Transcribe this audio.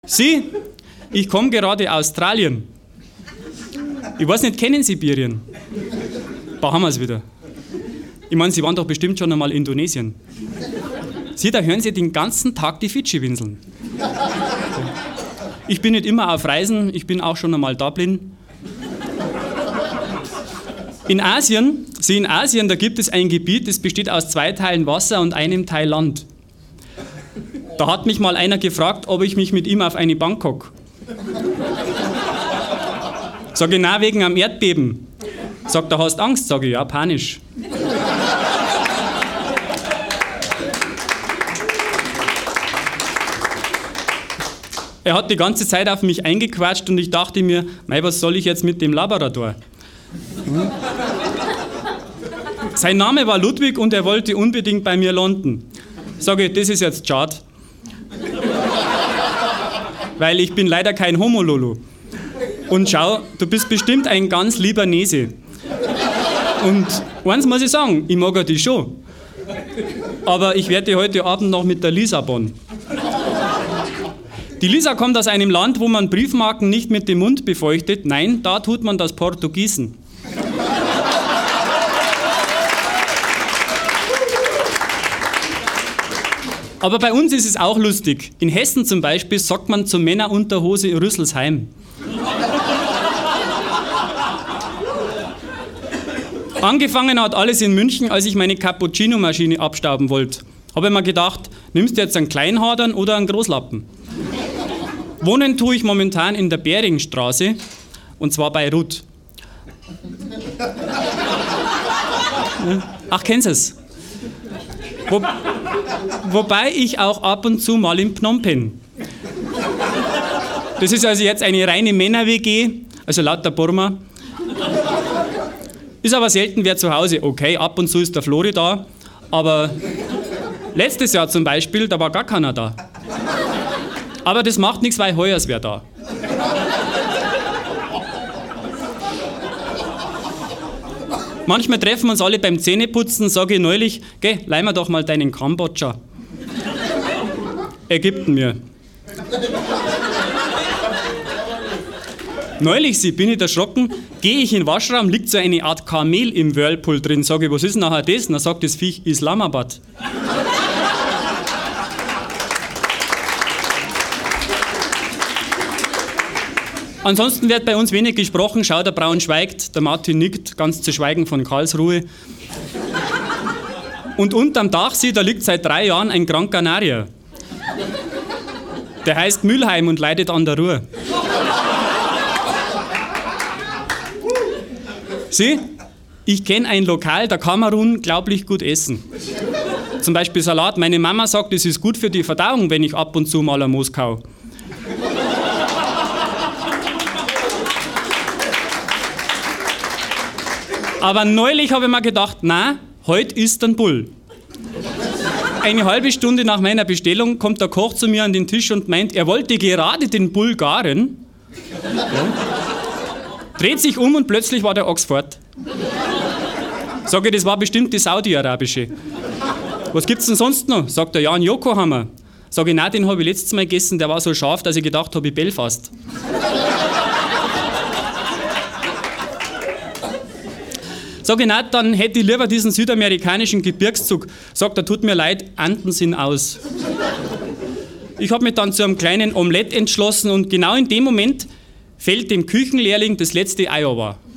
Sie, ich komme gerade aus Australien. Ich weiß nicht, kennen Sie Sibirien? Bahamas wieder. Ich meine, Sie waren doch bestimmt schon einmal in Indonesien. Sie, da hören Sie den ganzen Tag die Fidschi winseln. Ich bin nicht immer auf Reisen, ich bin auch schon einmal Dublin. In Asien, da gibt es ein Gebiet, das besteht aus 2 Teilen Wasser und einem Teil Land. Da hat mich mal einer gefragt, ob ich mich mit ihm auf eine Bank hocke. Sag ich, na, wegen am Erdbeben. Sagt er, hast Angst? Sag ich, ja, panisch. Er hat die ganze Zeit auf mich eingequatscht und ich dachte mir, mei, was soll ich jetzt mit dem Labrador? Sein Name war Ludwig und er wollte unbedingt bei mir landen. Sage ich, das ist jetzt schade. Weil ich bin leider kein Homololo. Und schau, du bist bestimmt ein ganz lieber Nese. Und eins muss ich sagen, ich mag dich schon. Aber ich werde heute Abend noch mit der Lisa bonn. Die Lisa kommt aus einem Land, wo man Briefmarken nicht mit dem Mund befeuchtet. Nein, da tut man das Portugiesen. Aber bei uns ist es auch lustig. In Hessen zum Beispiel sagt man zur Männerunterhose Rüsselsheim. Angefangen hat alles in München, als ich meine Cappuccino-Maschine abstauben wollte. Habe ich mir gedacht, nimmst du jetzt einen Kleinhadern oder einen Großlappen? Wohnen tue ich momentan in der Beringstraße, und zwar bei Ruth. Ach, kennst du es? Wobei ich auch ab und zu mal in Phnom Penh. Das ist also jetzt eine reine Männer-WG, also laut der Burma. Ist aber selten wer zu Hause. Okay, ab und zu ist der Flori da, aber letztes Jahr zum Beispiel, da war gar keiner da. Aber das macht nichts, weil heuer ist wer da. Manchmal treffen wir uns alle beim Zähneputzen, sage ich neulich, geh, leih mir doch mal deinen Kambodscha. Er gibt ihn mir. Neulich, bin ich erschrocken, gehe ich in den Waschraum, liegt so eine Art Kamel im Whirlpool drin. Sage ich, was ist nachher das? Und dann sagt das Viech Islamabad. Ansonsten wird bei uns wenig gesprochen. Schau, der Braun schweigt, der Martin nickt, ganz zu schweigen von Karlsruhe. Und unterm Dachsee, da liegt seit 3 Jahren ein Gran Canaria. Der heißt Mülheim und leidet an der Ruhr. Sieh, ich kenne ein Lokal, da kann man unglaublich gut essen. Zum Beispiel Salat. Meine Mama sagt, es ist gut für die Verdauung, wenn ich ab und zu mal ein Moos kau. Aber neulich habe ich mir gedacht, na, heute Istanbul. Eine halbe Stunde nach meiner Bestellung kommt der Koch zu mir an den Tisch und meint, er wollte gerade den Bull garen. Ja. Dreht sich um und plötzlich war der Ochs fort. Sag ich, das war bestimmt die saudi-arabische. Was gibt's denn sonst noch? Sagt er, ja, einen Yokohama. Sag ich, nein, den habe ich letztes Mal gegessen, der war so scharf, dass ich gedacht habe, ich Belfast. Sag ich, nein, dann hätte ich lieber diesen südamerikanischen Gebirgszug. Sagt er, tut mir leid, Anden sind aus. Ich habe mich dann zu einem kleinen Omelett entschlossen und genau in dem Moment fällt dem Küchenlehrling das letzte Iowa.